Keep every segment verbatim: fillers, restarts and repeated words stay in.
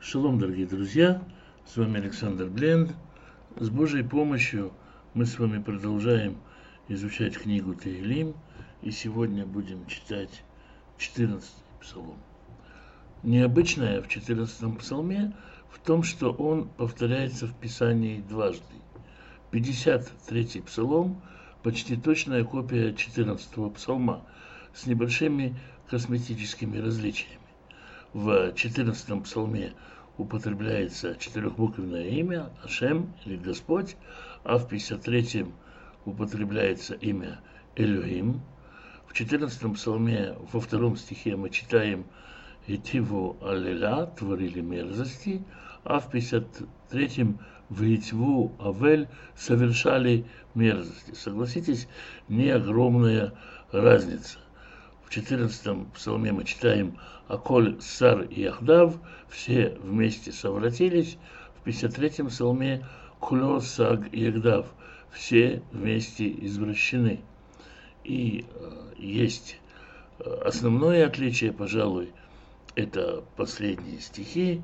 Шалом, дорогие друзья, с вами Александр Бленд. С Божьей помощью мы с вами продолжаем изучать книгу Теилим, и сегодня будем читать четырнадцатый псалом. Необычное в четырнадцатом псалме в том, что он повторяется в Писании дважды. пятьдесят третий псалом – почти точная копия четырнадцатого псалма с небольшими косметическими различиями. В четырнадцатом псалме употребляется четырехбуквенное имя Ашем или Господь, а в пятьдесят третьем употребляется имя Элюим. В четырнадцатом псалме во втором стихе мы читаем «Итиву алеля» – творили мерзости, а в пятьдесят третьем «Витиву авель» – совершали мерзости. Согласитесь, не огромная разница. В четырнадцатом псалме мы читаем «Аколь сар и яхдав» – все вместе совратились. В пятьдесят третьем псалме «Куло саг и яхдав» – все вместе извращены. И э, есть основное отличие, пожалуй, это последние стихи.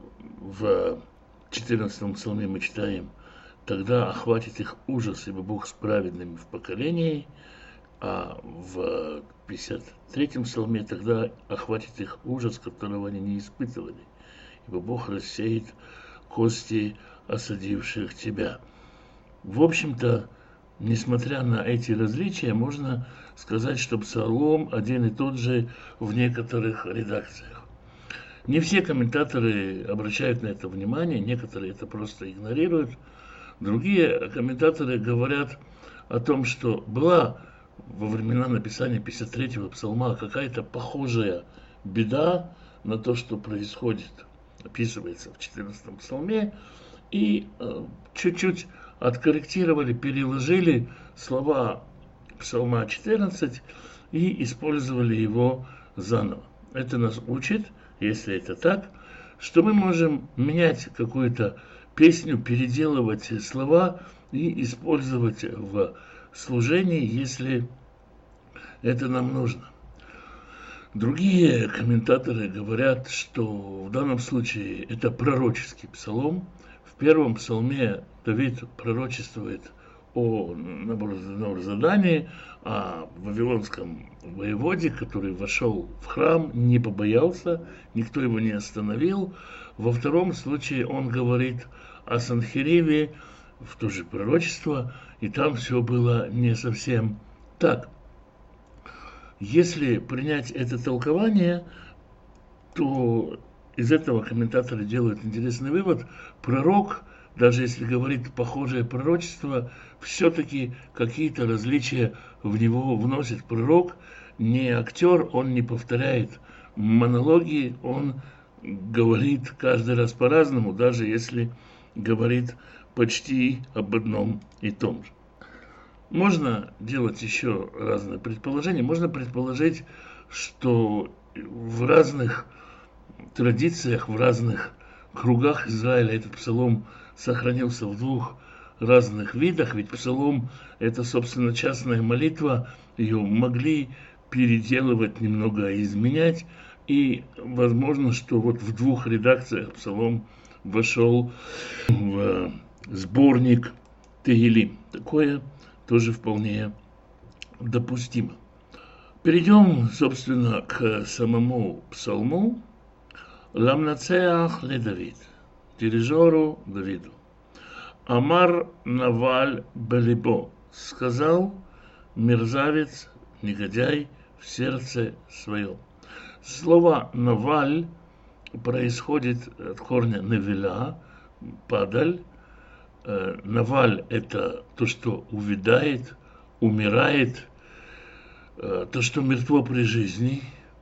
В четырнадцатом псалме мы читаем «Тогда охватит их ужас, ибо Бог с праведными в поколении», а в пятьдесят третьем псалме «Тогда охватит их ужас, которого они не испытывали, ибо Бог рассеет кости осадивших тебя». В общем-то, несмотря на эти различия, можно сказать, что псалом один и тот же в некоторых редакциях. Не все комментаторы обращают на это внимание, некоторые это просто игнорируют. Другие комментаторы говорят о том, что была во времена написания пятьдесят третьего псалма какая-то похожая беда на то, что происходит, описывается в четырнадцатом псалме, и э, чуть-чуть откорректировали, переложили слова псалма четырнадцать и использовали его заново. Это нас учит, если это так, что мы можем менять какую-то песню, переделывать слова и использовать в служении, если это нам нужно. Другие комментаторы говорят, что в данном случае это пророческий псалом. В первом псалме Давид пророчествует о набор задании, о вавилонском воеводе, который вошел в храм, не побоялся, никто его не остановил. Во втором случае он говорит о Санхериве, в то же пророчество, и там все было не совсем так. Если принять это толкование, то из этого комментаторы делают интересный вывод. Пророк, даже если говорит похожее пророчество, все-таки какие-то различия в него вносит. Пророк не актер, он не повторяет монологи, он говорит каждый раз по-разному, даже если говорит почти об одном и том же. Можно делать еще разные предположения. Можно предположить, что в разных традициях, в разных кругах Израиля этот псалом сохранился в двух разных видах. Ведь псалом – это, собственно, частная молитва. Ее могли переделывать, немного изменять. И возможно, что вот в двух редакциях псалом вошел в сборник Теилим. Такое тоже вполне допустимо. Перейдем, собственно, к самому псалму. Ламнацеах ле Давид, дирижеру Давиду. Амар наваль белибо, сказал мерзавец, негодяй в сердце своем. Слово наваль происходит от корня невеля, падаль. Наваль – это то, что увядает, умирает, то, что мертво при жизни.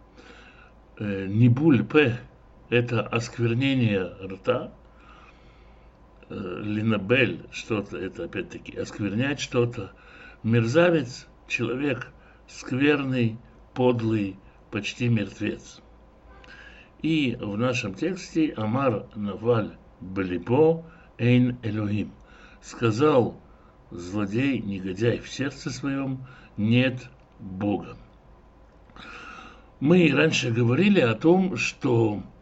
Нибуль пе – это осквернение рта. Линабель – что-то, это опять-таки осквернять что-то. Мерзавец – человек скверный, подлый, почти мертвец. И в нашем тексте Амар наваль белибо эйн Элохим. Сказал злодей, негодяй в сердце своем, нет Бога. Мы раньше говорили о том, что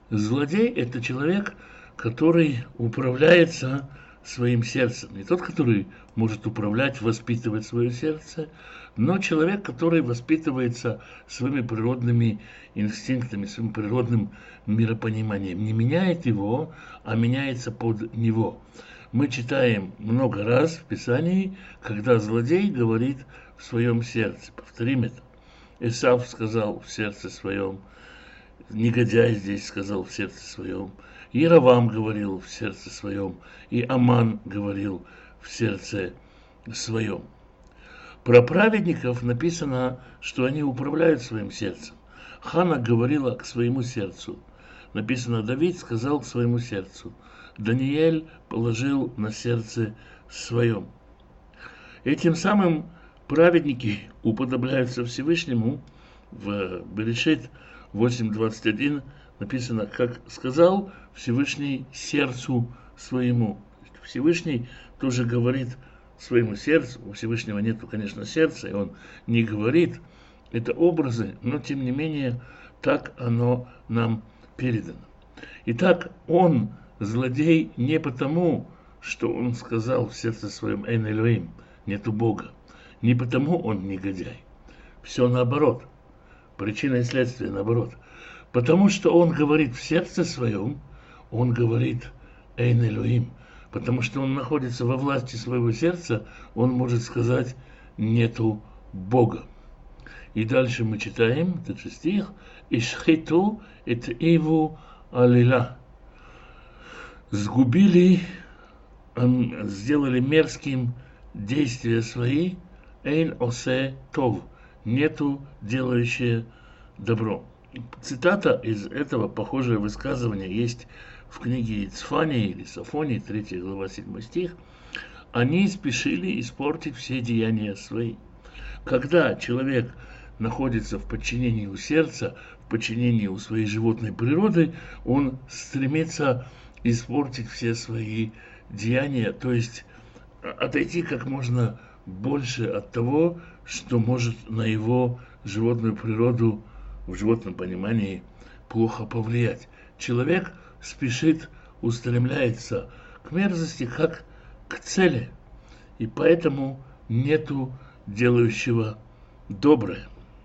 Злодей – это человек, который управляется своим сердцем. Не тот, который может управлять, воспитывать свое сердце, но человек, который воспитывается своими природными инстинктами, своим природным миропониманием. Не меняет его, а меняется под него. Мы читаем много раз в Писании, когда злодей говорит в своем сердце. Повторим это. Исав сказал в сердце своем, негодяй здесь сказал в сердце своем, Иеровам говорил в сердце своем, и Аман говорил в сердце своем. Про праведников написано, что они управляют своим сердцем. Хана говорила к своему сердцу. Написано, Давид сказал к своему сердцу. Даниэль положил на сердце своем. Этим самым праведники уподобляются Всевышнему. В Берешит восемь двадцать один написано, как сказал Всевышний сердцу своему. Всевышний тоже говорит своему сердцу. У Всевышнего нету, конечно, сердца, и он не говорит. Это образы, но тем не менее так оно нам передано. Итак, он злодей не потому, что он сказал в сердце своем «Эйн Элоим», нету Бога. Не потому он негодяй. Все наоборот. Причина и следствие наоборот. Потому что он говорит в сердце своем, он говорит «Эйн Элоим». Потому что он находится во власти своего сердца, он может сказать «нету Бога». И дальше мы читаем этот же стих «Ишхиту эт иву алила». Сгубили, сделали мерзким действия свои, «Эйн осе тов», нету делающее добро. Цитата из этого, похожее высказывание, есть в книге Ицфании или Сафонии, третья глава, седьмой стих. Они спешили испортить все деяния свои. Когда человек находится в подчинении у сердца, в подчинении у своей животной природы, он стремится испортить все свои деяния, то есть отойти как можно больше от того, что может на его животную природу в животном понимании плохо повлиять. Человек спешит, устремляется к мерзости, как к цели, и поэтому нету делающего доброе.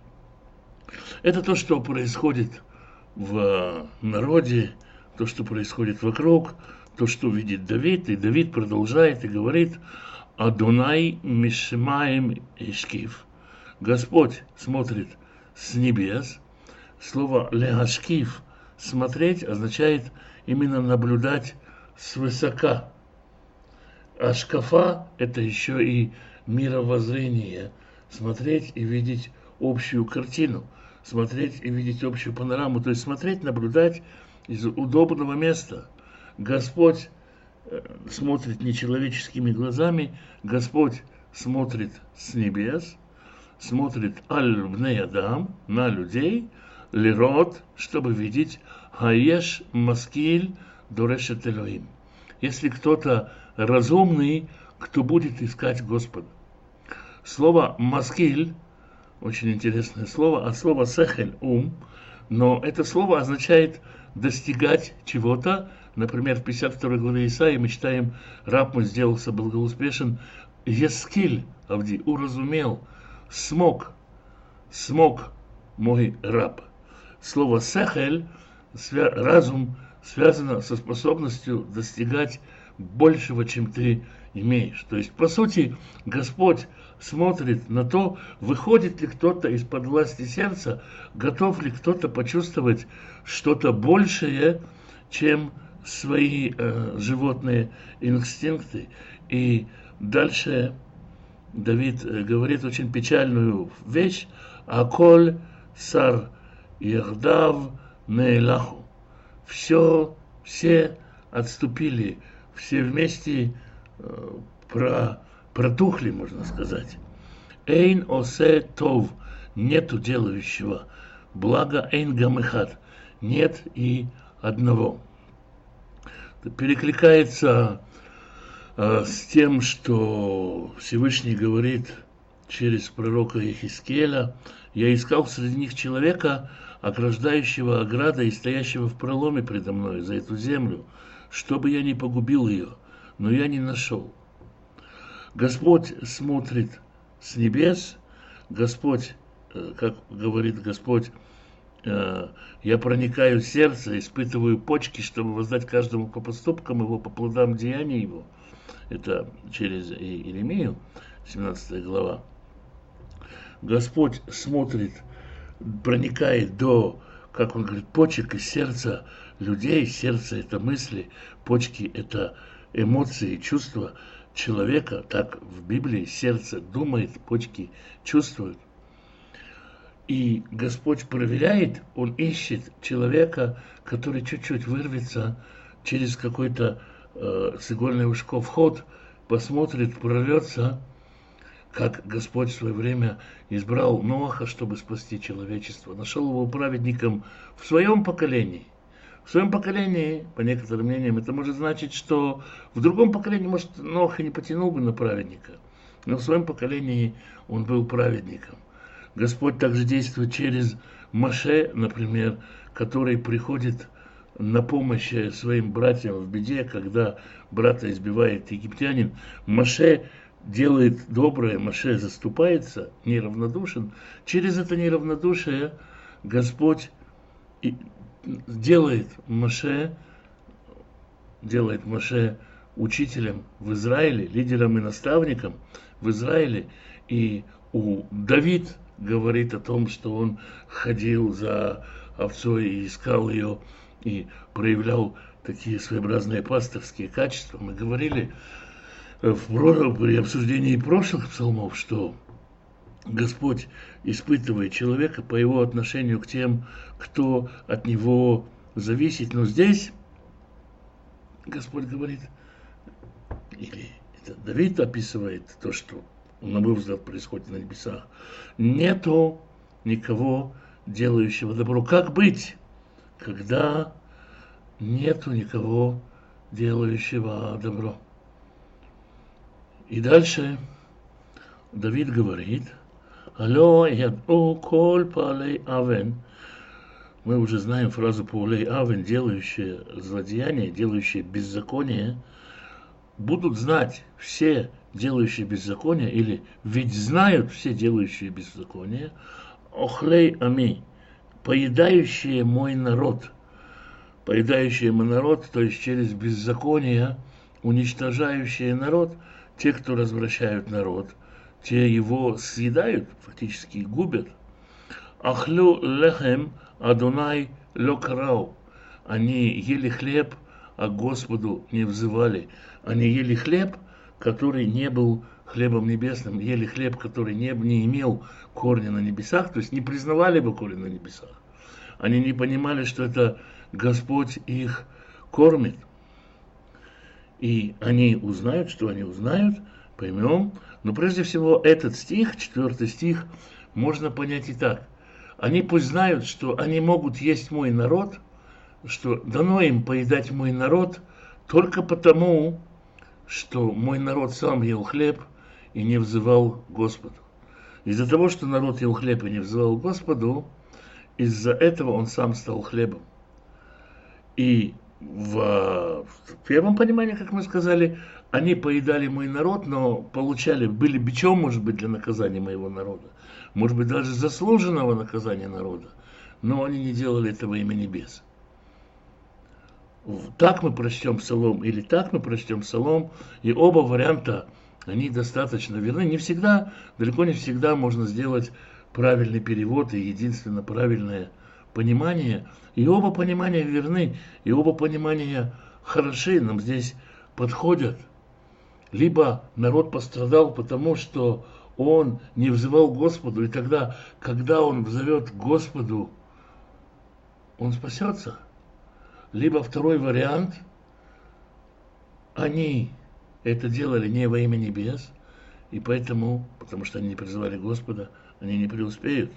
Это то, что происходит в народе, то, что происходит вокруг, то, что видит Давид, и Давид продолжает и говорит «Адонай мишмаем ишкив». Господь смотрит с небес. Слово «леашкив» – «смотреть» означает именно наблюдать свысока. А шкафа – это еще и мировоззрение. Смотреть и видеть общую картину. Смотреть и видеть общую панораму. То есть смотреть, наблюдать из удобного места. Господь смотрит не человеческими глазами. Господь смотрит с небес. Смотрит аль-бней адам, на людей. Лирот, чтобы видеть хаеш маскиль дорешет элоим. Если кто-то разумный, кто будет искать Господа. Слово маскиль, очень интересное слово, от слова сехель, ум, но это слово означает достигать чего-то. Например, в пятьдесят второй главе Исаии мы читаем: раб мой сделался благоуспешен, ескиль, авди, уразумел, смог, смог мой раб. Слово сехель, разум, связано со способностью достигать большего, чем ты имеешь. То есть, по сути, Господь смотрит на то, выходит ли кто-то из-под власти сердца, готов ли кто-то почувствовать что-то большее, чем свои э, животные инстинкты. И дальше Давид э, говорит очень печальную вещь: «Аколь сар яхдав неэлаху». Все, все отступили, все вместе э, про, протухли, можно сказать. Эйн осе тов, нету делающего. Благо эйн гамехат, нет и одного. Перекликается э, с тем, что Всевышний говорит через пророка Ехискеля: «Я искал среди них человека, ограждающего оградой и стоящего в проломе предо мной за эту землю, чтобы я не погубил ее, но я не нашел. Господь смотрит с небес, Господь, как говорит Господь, я проникаю в сердце, испытываю почки, чтобы воздать каждому по поступкам его, по плодам деяний его. Это через Иеремию, семнадцатая глава. Господь смотрит, проникает до, как он говорит, почек из сердца людей. Сердце – это мысли, почки – это эмоции, чувства человека. Так в Библии сердце думает, почки чувствуют. И Господь проверяет, Он ищет человека, который чуть-чуть вырвется через какой-то э, с игольное ушко вход, посмотрит, прорвется, как Господь в свое время избрал Ноаха, чтобы спасти человечество. Нашел его праведником в своем поколении. В своем поколении, по некоторым мнениям, это может значить, что в другом поколении, может, Ноаха не потянул бы на праведника, но в своем поколении он был праведником. Господь также действует через Моше, например, который приходит на помощь своим братьям в беде, когда брата избивает египтянин. Моше делает доброе, Моше заступается, неравнодушен. Через это неравнодушие Господь делает Моше, делает Моше учителем в Израиле, лидером и наставником в Израиле. И у Давид говорит о том, что он ходил за овцой и искал ее, и проявлял такие своеобразные пасторские качества. Мы говорили в, при обсуждении прошлых псалмов, что Господь испытывает человека по его отношению к тем, кто от него зависит. Но здесь Господь говорит, или это Давид описывает то, что, на мой взгляд, происходит на небесах. Нету никого, делающего добро. Как быть, когда нету никого, делающего добро? И дальше Давид говорит, «Алло, яду коль палей авен». Мы уже знаем фразу «палей авен», делающие злодеяние, делающие беззаконие, будут знать все делающие беззаконие, или ведь знают все делающие беззаконие, охлей ами, поедающие мой народ, поедающие мой народ, то есть через беззаконие, уничтожающие народ, те, кто развращают народ, те его съедают, фактически губят. Ахлю лехем Адонай локарау, они ели хлеб, а Господу не взывали. Они ели хлеб, который не был хлебом небесным, ели хлеб, который не, не имел корня на небесах, то есть не признавали бы корень на небесах. Они не понимали, что это Господь их кормит. И они узнают, что они узнают, поймем. Но прежде всего этот стих, четвертый стих, можно понять и так. Они пусть знают, что они могут есть мой народ, что дано им поедать мой народ только потому, что мой народ сам ел хлеб и не взывал Господу. Из-за того, что народ ел хлеб и не взывал Господу, из-за этого он сам стал хлебом. И в, в первом понимании, как мы сказали, они поедали мой народ, но получали, были бичом, может быть, для наказания моего народа, может быть, даже заслуженного наказания народа, но они не делали этого во имя небес. Так мы прочтем псалом или так мы прочтем псалом, и оба варианта, они достаточно верны. Не всегда, далеко не всегда можно сделать правильный перевод и единственно правильное понимание. И оба понимания верны, и оба понимания хороши, нам здесь подходят. Либо народ пострадал, потому что он не взывал Господу, и тогда, когда он взовет Господу, он спасется. Либо второй вариант, они это делали не во имя небес, и поэтому, потому что они не призывали Господа, они не преуспеют.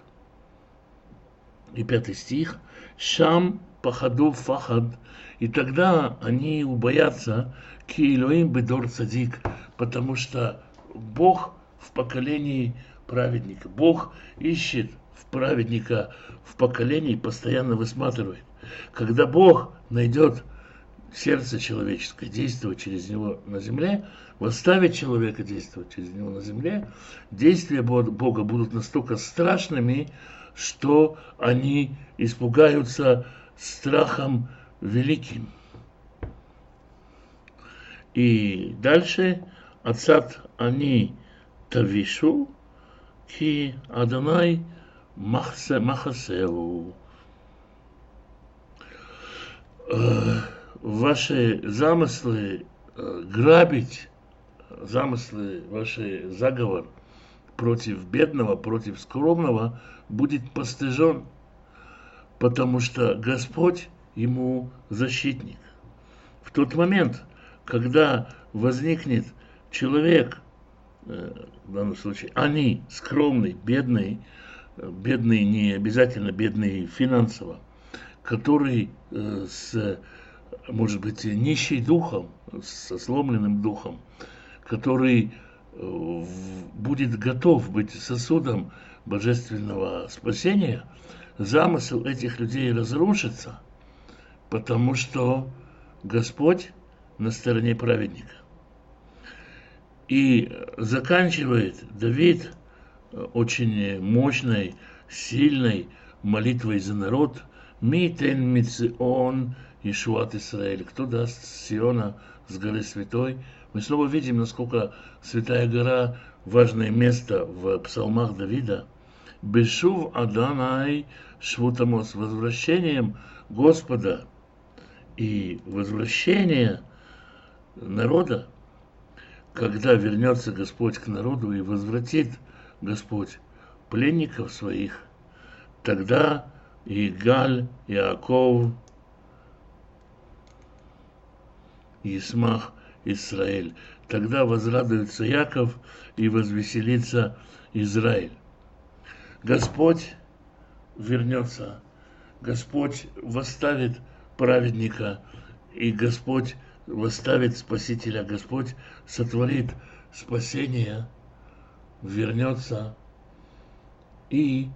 И пятый стих. Шам пахаду фахад. И тогда они убоятся ки Элоим бедор цадик, потому что Бог в поколении праведника. Бог ищет в праведника в поколении постоянно высматривает. Когда Бог найдет сердце человеческое, действовать через него на земле, восставить человека действовать через него на земле, действия Бога будут настолько страшными, что они испугаются страхом великим. И дальше «Ацат они тавишу, ки Адонай махасеу». Ваши замыслы грабить, замыслы, ваш заговор против бедного, против скромного будет постыжен, потому что Господь ему защитник. В тот момент, когда возникнет человек, в данном случае они, скромный, бедный, бедный не обязательно бедный финансово, который с, может быть, нищий духом, со сломленным духом, который будет готов быть сосудом божественного спасения, замысел этих людей разрушится, потому что Господь на стороне праведника. И заканчивает Давид очень мощной, сильной молитвой за народ. «Ми тен мицион Ишуат Исраэль». Кто даст с Сиона, с горы святой? Мы снова видим, насколько Святая гора важное место в псалмах Давида. «Бешув Адонай швутамос», возвращением Господа и возвращение народа, когда вернется Господь к народу и возвратит Господь пленников своих, тогда Игаль, Иаков, Исмах, Израиль. Тогда возрадуется Яков и возвеселится Израиль. Господь вернется, Господь восставит праведника, и Господь восставит Спасителя, Господь сотворит спасение, вернется и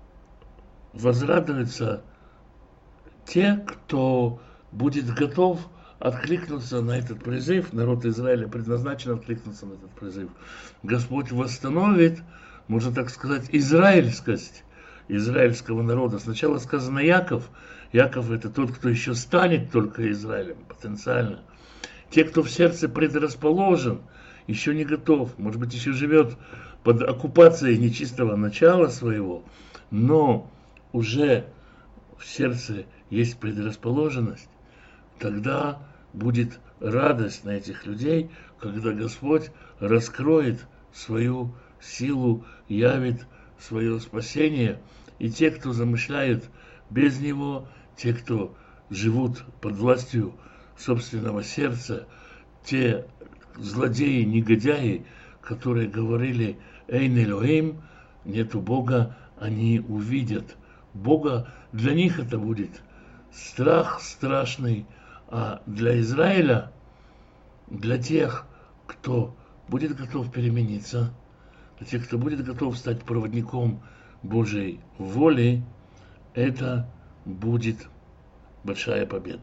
возрадуются те, кто будет готов откликнуться на этот призыв. Народ Израиля предназначен откликнуться на этот призыв. Господь восстановит, можно так сказать, израильскость израильского народа. Сначала сказано Яков. Яков — это тот, кто еще станет только Израилем, потенциально. Те, кто в сердце предрасположен, еще не готов, может быть, еще живет под оккупацией нечистого начала своего, но уже в сердце есть предрасположенность, тогда будет радость на этих людей, когда Господь раскроет свою силу, явит свое спасение. И те, кто замышляют без Него, те, кто живут под властью собственного сердца, те злодеи, негодяи, которые говорили «Эйн Элоим», нету Бога, они увидят Бога. Для них это будет страх страшный, а для Израиля, для тех, кто будет готов перемениться, для тех, кто будет готов стать проводником Божьей воли, это будет большая победа.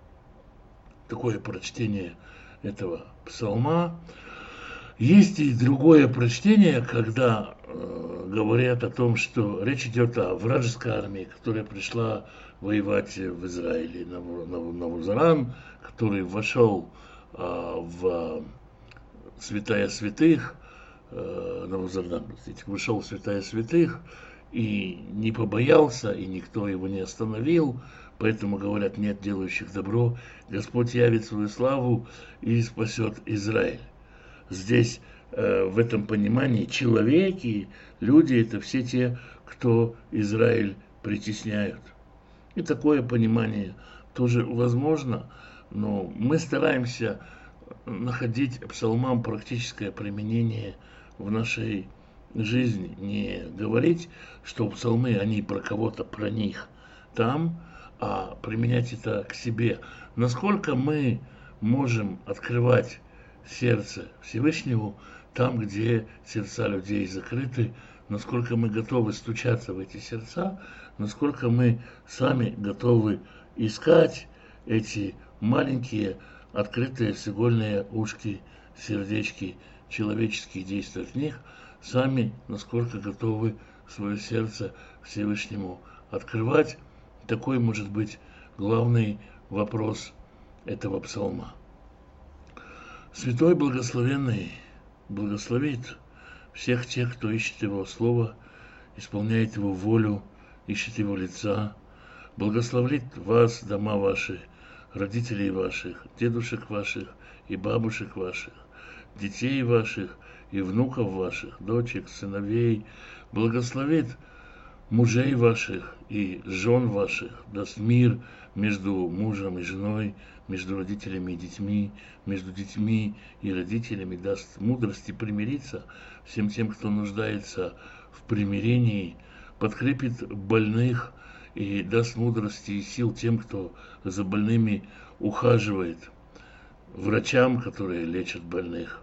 Такое прочтение этого псалма. Есть и другое прочтение, когда э, говорят о том, что речь идет о вражеской армии, которая пришла воевать в Израиле, Навузаран, который вошел э, в святая святых, э, Навузаран, простите, вышел в святая святых и не побоялся, и никто его не остановил. Поэтому говорят, нет делающих добро, Господь явит свою славу и спасет Израиль. Здесь, э, в этом понимании, человеки, люди — это все те, кто Израиль притесняют. И такое понимание тоже возможно, но мы стараемся находить псалмам практическое применение в нашей жизни. Не говорить, что псалмы, они про кого-то, про них там, а применять это к себе. Насколько мы можем открывать сердце Всевышнему там, где сердца людей закрыты, насколько мы готовы стучаться в эти сердца, насколько мы сами готовы искать эти маленькие, открытые с игольные ушки, сердечки, человеческие, действовать в них, сами насколько готовы свое сердце Всевышнему открывать. Такой может быть главный вопрос этого псалма. Святой Благословенный благословит всех тех, кто ищет Его Слово, исполняет Его волю, ищет Его лица, благословит вас, дома ваши, родителей ваших, дедушек ваших и бабушек ваших, детей ваших и внуков ваших, дочек, сыновей, благословит мужей ваших и жен ваших, даст мир между мужем и женой, между родителями и детьми, между детьми и родителями, даст мудрости примириться всем тем, кто нуждается в примирении, подкрепит больных и даст мудрости и сил тем, кто за больными ухаживает, врачам, которые лечат больных.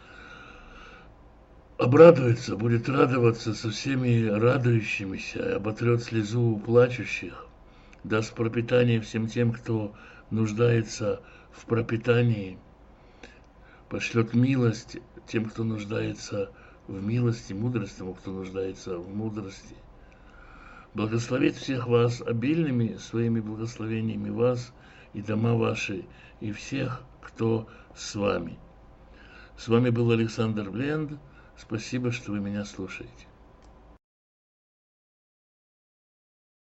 Обрадуется, будет радоваться со всеми радующимися, оботрет слезу плачущих, даст пропитание всем тем, кто нуждается в пропитании, пошлет милость тем, кто нуждается в милости, мудрость тому, кто нуждается в мудрости. Благословит всех вас обильными своими благословениями, вас и дома ваши, и всех, кто с вами. С вами был Александр Бленд. Спасибо, что вы меня слушаете.